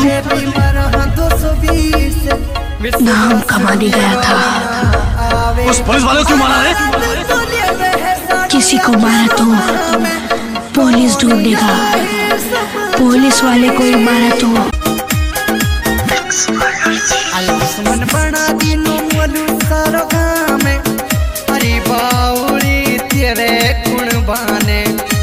नाम कमाने गया था। उस पुलिस वाले को क्यों मारा है? किसी को मारा तो पुलिस ढूंढेगा, पुलिस वाले को ही मारा तो। दुश्मन बना दिनो मोलू सारो गामे, अरे बाउरी तेरे गुण बाने।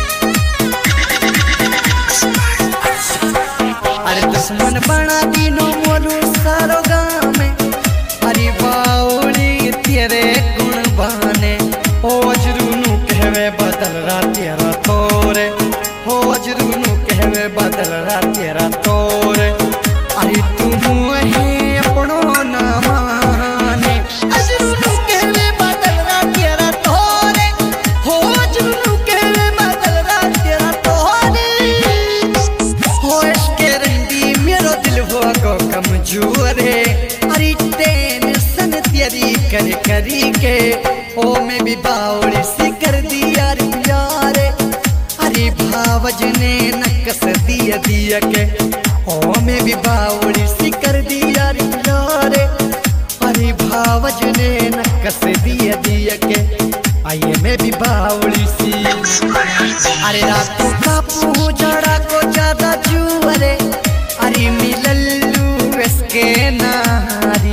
अरे दुश्मन बना दिनो मोलू सारो गामे, अरे बाउरी तेरे गुण बाने। हो अजरूनु कहवे बदल रा तेरा तोरे, हो अजरूनु कहवे बदल रा तेरा तोरे। अरे तू है अपनो ना माने, अजरूनु कहवे बदल रा तेरा तोरे, हो अजरूनु कहवे बदल रा तेरा तोरे। हो इसके रंडी मेरो दिल हो गो कमजोर है, अरे टेंशन तेरी कर करी के ओ मैं भी बावड़ी सी कर दिया रे यारे। अरे भावज ने नकस दिया दिया के ओ मैं भी बावड़ी सी कर दिया रे यारे। अरे भावज ने नकस दिया दिया के आइए मैं भी बावड़ी सी। अरे रातों का पूजड़ा को ज्यादा जुअरे, अरे मिलल्लू इसके नारी।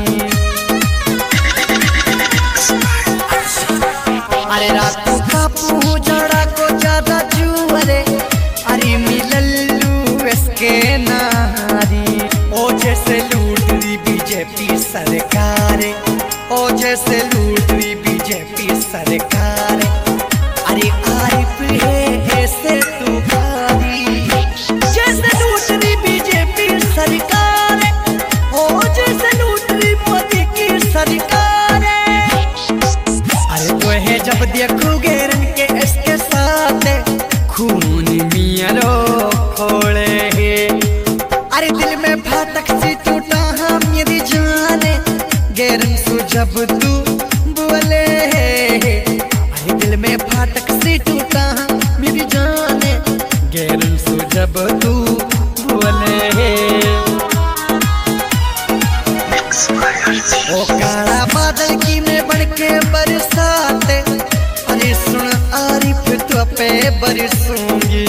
अरे रातों का पूजड़ा को ज्यादा जुअरे, अरे मिलल्लू इसके नारी। ओ जैसे लूट ली बीजेपी सरकार, ओ जैसे लूट ली बीजेपी सरकार। अरे आरिफ है ऐसे तू भारी, जैसे लूट ली बीजेपी सरकार, ओ जैसे लूट ली मोदी की सरकार। अरे तो है जब देखोगे रन के इसके साथ खून मियारो खोले है। अरे दिल में फाटक सी टूटा हाँ मेरी जाने, गैरन सु जब तू बोले है। अरे दिल में फाटक सी टूटा हाँ मेरी जाने, गैरन सु जब तू बोले है। ओ काला बादल की में बन के बरसात, अरे सुन आरिफ तो पे बरसूंगी।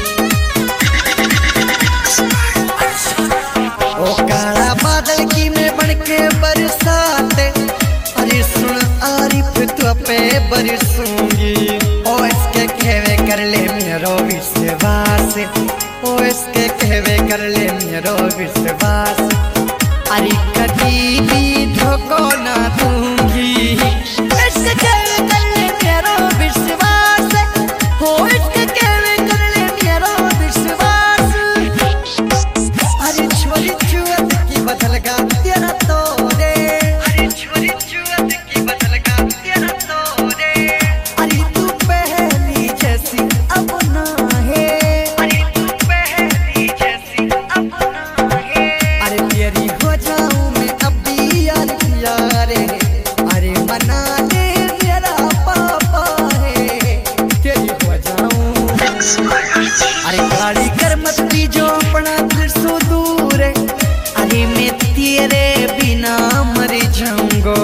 ओ काला बादल की में बन के बरसात, अरे सुन आरिफ तो पे बरसूंगी। ओ इसके कहवे कर ले मेरो विश्वास, ओ इसके कहवे कर ले मेरो विश्वास। अरे कभी भी धोखो ना दूंगी, इसके कहवे कर ले मेरो विश्वास, हो इसके कहवे कर ले मेरो विश्वास। अरे छोरी छुअत की बदल गा तेरा तोरे, अरे छोरी छुअत की बदल गा तेरा तोरे। अरे तू पहली जैसी अब ना है, अरे तू पहली जैसी अब ना है। अरे तेरी हो जाऊं मैं अब भी यार यारे, अरे मना ले मेरा पापा है, तेरी हो जाऊं। अरे गाड़ी कर मत दीजो अपना दिल सो दूर, अरे मैं तेरे बिना मर जाऊंगो।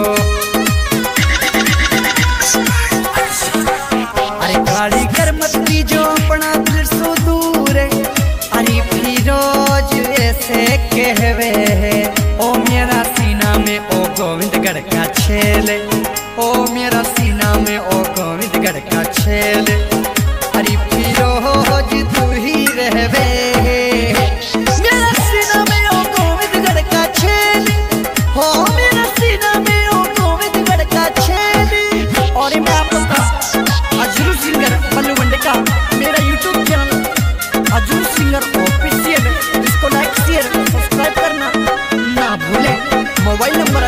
अरे गाड़ी कर मत दीजो अपना दिल सो दूर, अरे फिरोज ऐसे कहवे है। ओ मेरा सीना में ओ गोविंदगढ़ का छेले, ओ मेरा सीना में ओ गोविंदगढ़ का छेले। अरे फिरोज तू ही रहवे, मेरा सीना में ओ गोविंदगढ़ का छेले, हो मेरा सीना में ओ गोविंदगढ़ का छेले। और मैं आप लोग का अजरू सिंगर बल्लू बंडे का मेरा YouTube channel Ajru singer official, इसको लाइक शेयर सब्सक्राइब करना ना भूले। Mobile number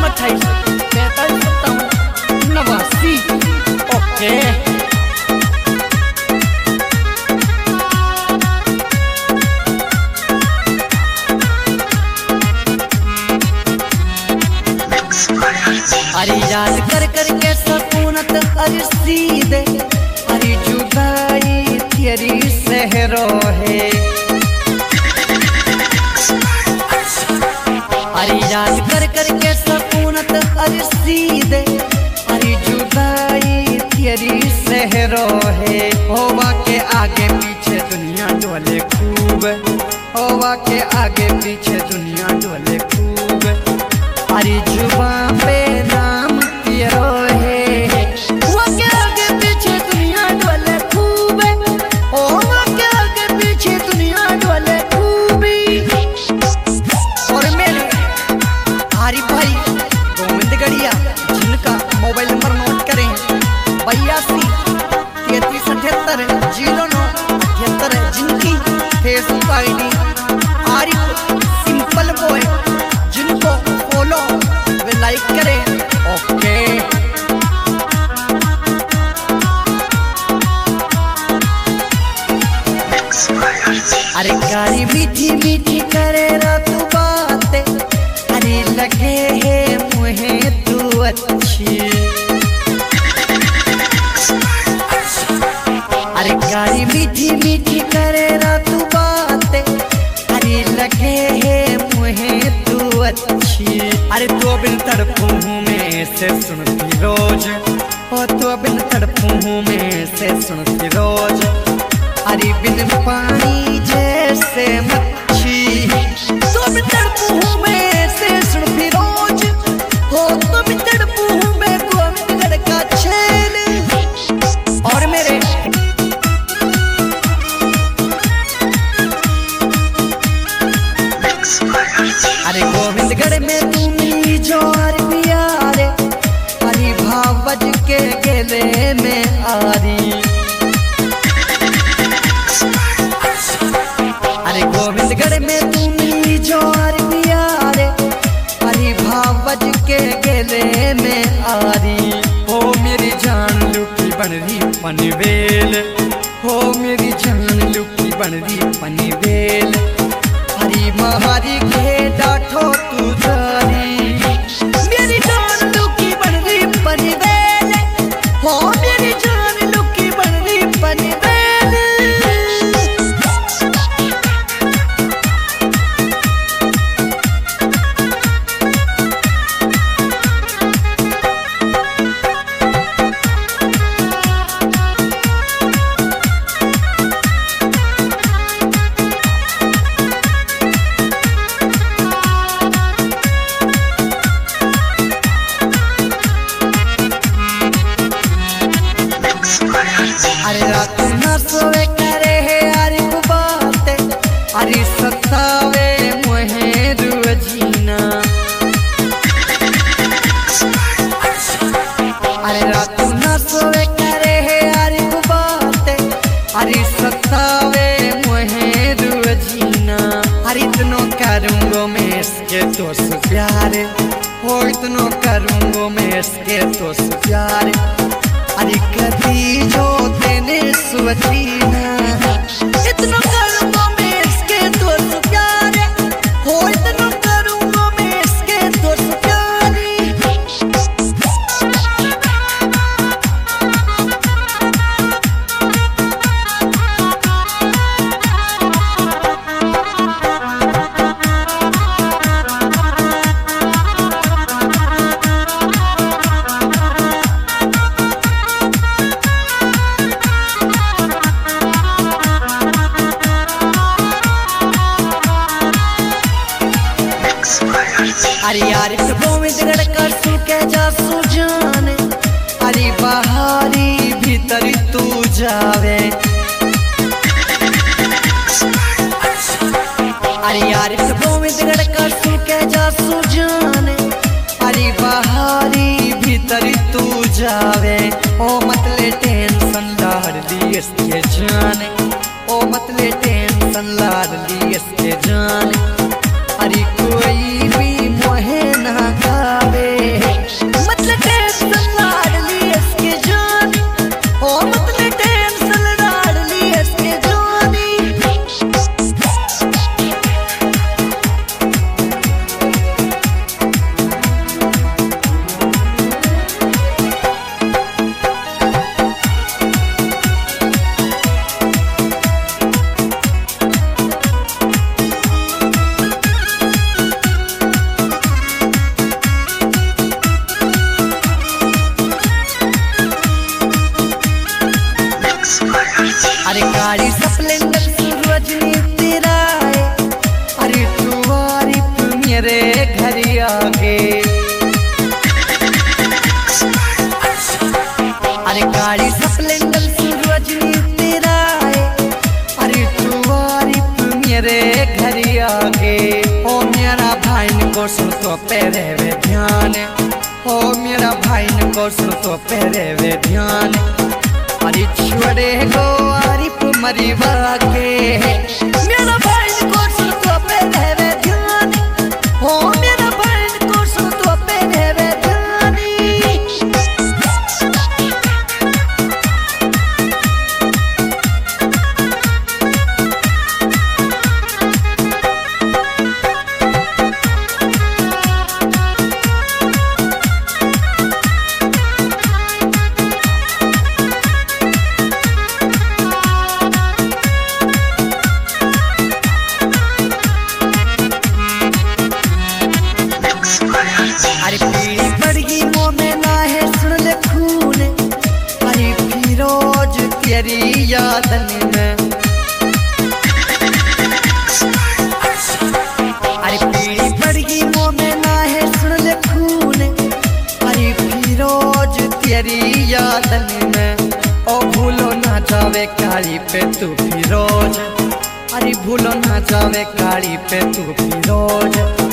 9828435789। ओके अरे याद कर कर के सकूनत अरे सीधे, अरे जुदाई तेरी सहरो है। अरे याद कर कर के सकूनत अरे सीधे अरे जुदाई तेरी सहरो है होवा के आगे पीछे दुनिया डोले खूब होवा के आगे पीछे दुनिया डोले खूब अरे जुबान पे नाम तेरो है होवा के आगे पीछे दुनिया डोले खूब होवा के आगे पीछे दुनिया डोले खूबी और मेरे आरिफ भाई गोविंदगढ़िया जिनका मोबाइल नंबर नोट करें 82 33 78 09 78 जिनकी Facebook ID Arif simple boy जिनको फॉलो व लाइक करें ओके। अरे गाड़ी मीठी मीठी करे रात बातें अरे लगे है मुझे तू अच्छी अरे गाड़ी मीठी मीठी करे रात बातें अरे लगे है मुझे तू अच्छी अरे तो बिन तड़पू हूँ मैं से सुनती रोज ओ तो बिन तड़पू हूँ मैं से सुनती रोज अरे बिन पानी जैसे मच्छी तो बिन तड़पू हूँ मैं से सुनती रोज हो तो बिन तड़पू हूँ मैं गोविंदगढ़ का छेल और मेरे अरे गोविंदगढ़ में तू मिली जो हर प्यारे अरे भावज के गेले में आरी अरे गोविंदगढ़ में तू मिली जो हर प्यारे अरे भावज के गेले में आरी हो मेरी जान लुकी बनरी पनवेल हो मेरी जान लुकी बनरी पनवेल हरी महारी के डाठो तू जारी मेरी जान लुकी बनरी पनवेल हो मेरी जान लुकी बनरी पनवेल। अरे रात न सोवे करे है अरे बात अरे सतावे मुहे रुझीना अरे रात न सोवे करे है अरे बात अरे सतावे मुहे रुझीना अरे इतनो करूँगो मैं इसके तो प्यार हो इतनो करूँगो मैं इसके तो प्यार अरे कभी जो तेने सुवती ना इतना करूँगा मैं इसके दोस्त प्यारे हो इतना करूँगा मैं इसके दोस्त प्यारे। अरे यार गोविंदगढ़ का सुके जा सुजाने अरे बाहरी भीतर तू जावे अरे यार गोविंदगढ़ का सुके जा सुजाने अरे बाहरी भीतर तू जावे ओ मतले टेंशन लाड़ ली इसके जाने ओ मतले टेंशन लाड़ ली इसके जाने अरे कोई भी मोहे ना खावे मतलब टेंशन लाड़ ली इसके जानी ओ मतलब टेंशन लाड़ ली इसके जानी। गाड़ी स्प्लेंडर सूरजनी तेरा है, अरे तू आरिफ मेरे घर आगे। अरे गाड़ी स्प्लेंडर सूरजनी तेरा है, अरे तू आरिफ मेरे घर आगे। ओ मेरा भाई को सुन तो पेरे वे ध्यान, ओ मेरा भाई को सुन तो पेरे वे ध्यान। अरे छोड़े गो आरिफ मरीवा के, मेरा भाई को सुन तो पेरे वे ध्यान, ओ मेरा भाई को सुन तो पेरे वे ध्यान। अरे पीड़ी पड़गी मुँह में ना है सुन ले खून, अरे फिरोज तेरी यादन में। अरे पीड़ी पड़गी मुँह में ना है सुन ले खून, अरे फिरोज तेरी यादन में। ओ भूलो ना जावे काली पे तू फिरोज, अरे भूलो ना जावे काली पे तू फिरोज।